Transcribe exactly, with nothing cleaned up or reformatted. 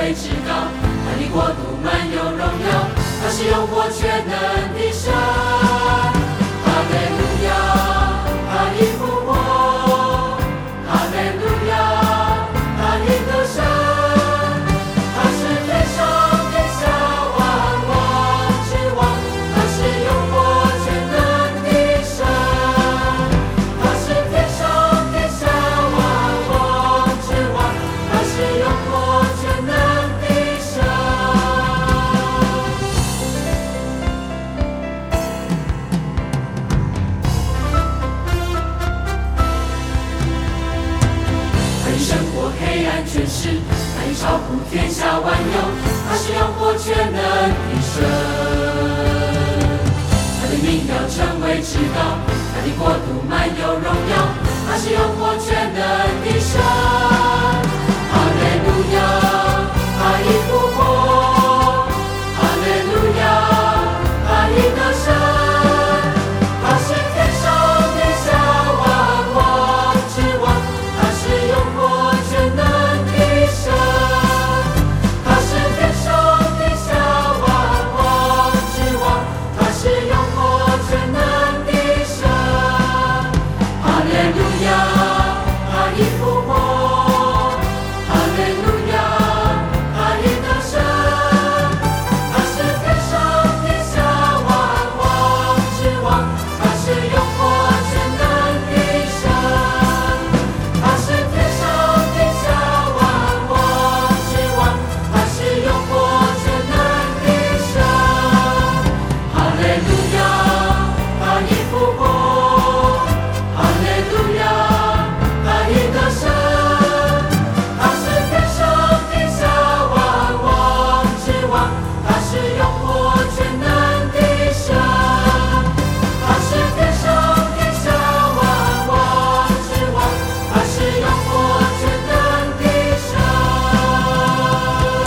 为至高，他的国度满有荣耀，他是有活全能的神。哈利路亚，他已复活，哈利路亚，他已得胜，他是天上天下万王之王，他是有活全能的神，他是天上天下万王之王，他是有活全能的神。他已胜过黑暗权势，他已超乎天下万有，他是有活全能的神。他的名要成为至高，他的国度满有荣耀，他是有活全能的神。